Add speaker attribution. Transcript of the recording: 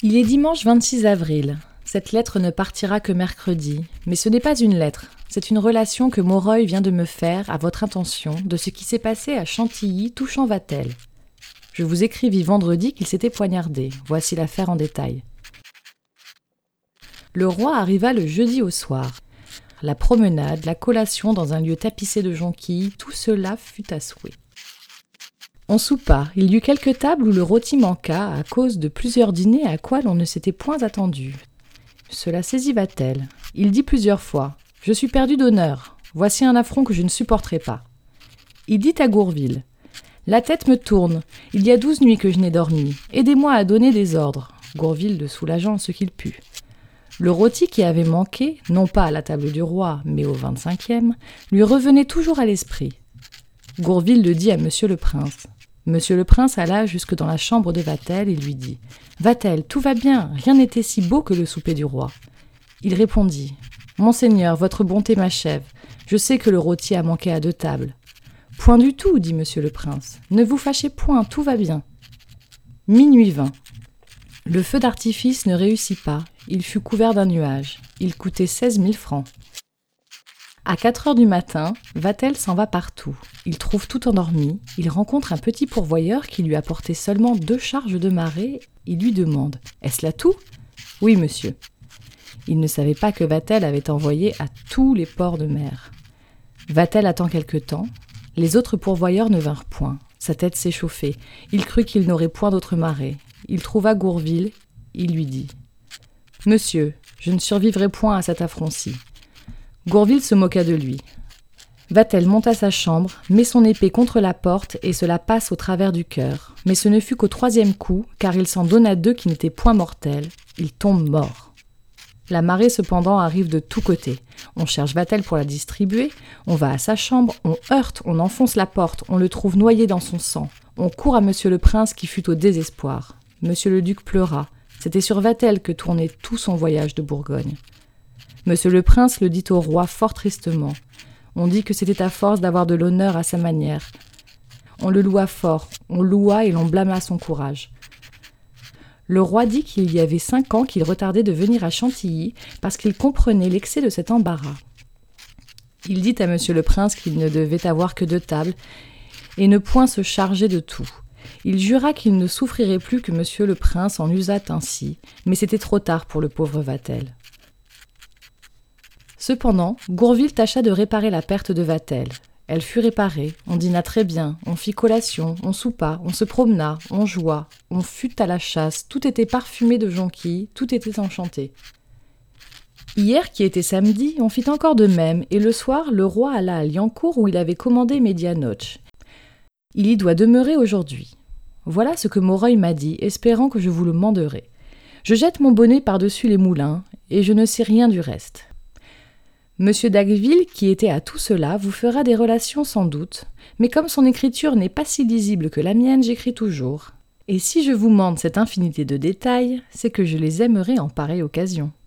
Speaker 1: Il est dimanche 26 avril. Cette lettre ne partira que mercredi. Mais ce n'est pas une lettre, c'est une relation que Moreuil vient de me faire à votre intention de ce qui s'est passé à Chantilly touchant Vatel. Je vous écrivis vendredi qu'il s'était poignardé. Voici l'affaire en détail. Le roi arriva le jeudi au soir. La promenade, la collation dans un lieu tapissé de jonquilles, tout cela fut à souhait. On soupa. Il y eut quelques tables où le rôti manqua à cause de plusieurs dîners à quoi l'on ne s'était point attendu. Cela saisit Vatel. Il dit plusieurs fois « Je suis perdu d'honneur. Voici un affront que je ne supporterai pas. » Il dit à Gourville « La tête me tourne. Il y a 12 nuits que je n'ai dormi. Aidez-moi à donner des ordres. » Gourville le soulageant ce qu'il put. Le rôti qui avait manqué, non pas à la table du roi, mais au 25e, lui revenait toujours à l'esprit. Gourville le dit à Monsieur le Prince. Monsieur le Prince alla jusque dans la chambre de Vatel et lui dit « Vatel, tout va bien, rien n'était si beau que le souper du roi. » Il répondit « Monseigneur, votre bonté m'achève. Je sais que le rôti a manqué à 2 tables. »« Point du tout, dit Monsieur le Prince. Ne vous fâchez point, tout va bien. » Minuit vint. Le feu d'artifice ne réussit pas. Il fut couvert d'un nuage. Il coûtait 16 000 francs. À 4 heures du matin, Vatel s'en va partout. Il trouve tout endormi. Il rencontre un petit pourvoyeur qui lui apportait seulement 2 charges de marée. Il lui demande « Est-ce là tout ?»« Oui, monsieur. » Il ne savait pas que Vatel avait envoyé à tous les ports de mer. Vatel attend quelque temps. Les autres pourvoyeurs ne vinrent point. Sa tête s'échauffait. Il crut qu'il n'aurait point d'autre marée. Il trouva Gourville. Il lui dit « Monsieur, je ne survivrai point à cet affront-ci. » Gourville se moqua de lui. Vatel monte à sa chambre, met son épée contre la porte et se la passe au travers du cœur. Mais ce ne fut qu'au 3e coup, car il s'en donna 2 qui n'étaient point mortels. Il tombe mort. La marée cependant arrive de tous côtés. On cherche Vatel pour la distribuer, on va à sa chambre, on heurte, on enfonce la porte, on le trouve noyé dans son sang. On court à Monsieur le Prince qui fut au désespoir. Monsieur le Duc pleura. C'était sur Vatel que tournait tout son voyage de Bourgogne. Monsieur le Prince le dit au roi fort tristement. On dit que c'était à force d'avoir de l'honneur à sa manière. On le loua fort, on loua et l'on blâma son courage. Le roi dit qu'il y avait 5 ans qu'il retardait de venir à Chantilly parce qu'il comprenait l'excès de cet embarras. Il dit à Monsieur le Prince qu'il ne devait avoir que 2 tables et ne point se charger de tout. Il jura qu'il ne souffrirait plus que Monsieur le Prince en usât ainsi, mais c'était trop tard pour le pauvre Vatel. Cependant, Gourville tâcha de réparer la perte de Vatel. Elle fut réparée, on dîna très bien, on fit collation, on soupa, on se promena, on joua, on fut à la chasse, tout était parfumé de jonquilles, tout était enchanté. Hier, qui était samedi, on fit encore de même, et le soir, le roi alla à Liancourt où il avait commandé Medianoche. Il y doit demeurer aujourd'hui. Voilà ce que Moreuil m'a dit, espérant que je vous le manderai. Je jette mon bonnet par-dessus les moulins, et je ne sais rien du reste. Monsieur d'Agueville, qui était à tout cela, vous fera des relations sans doute, mais comme son écriture n'est pas si lisible que la mienne, j'écris toujours. Et si je vous mande cette infinité de détails, c'est que je les aimerai en pareille occasion.